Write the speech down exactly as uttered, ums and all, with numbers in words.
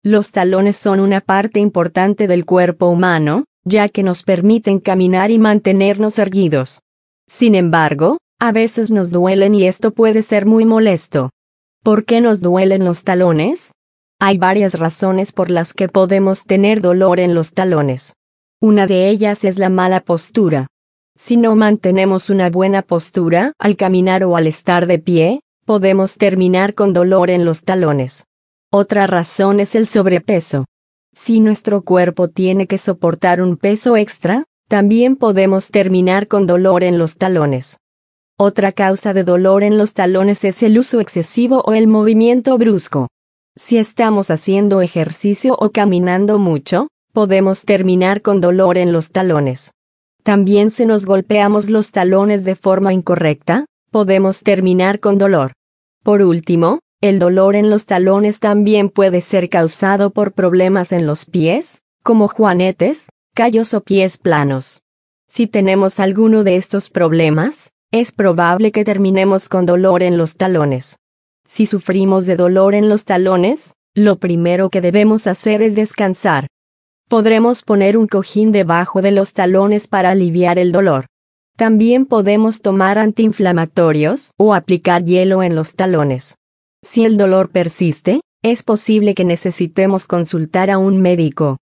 Los talones son una parte importante del cuerpo humano, ya que nos permiten caminar y mantenernos erguidos. Sin embargo, a veces nos duelen y esto puede ser muy molesto. ¿Por qué nos duelen los talones? Hay varias razones por las que podemos tener dolor en los talones. Una de ellas es la mala postura. Si no mantenemos una buena postura al caminar o al estar de pie, podemos terminar con dolor en los talones. Otra razón es el sobrepeso. Si nuestro cuerpo tiene que soportar un peso extra, también podemos terminar con dolor en los talones. Otra causa de dolor en los talones es el uso excesivo o el movimiento brusco. Si estamos haciendo ejercicio o caminando mucho, podemos terminar con dolor en los talones. También si nos golpeamos los talones de forma incorrecta, podemos terminar con dolor. Por último, el dolor en los talones también puede ser causado por problemas en los pies, como juanetes, callos o pies planos. Si tenemos alguno de estos problemas, es probable que terminemos con dolor en los talones. Si sufrimos de dolor en los talones, lo primero que debemos hacer es descansar. Podremos poner un cojín debajo de los talones para aliviar el dolor. También podemos tomar antiinflamatorios o aplicar hielo en los talones. Si el dolor persiste, es posible que necesitemos consultar a un médico.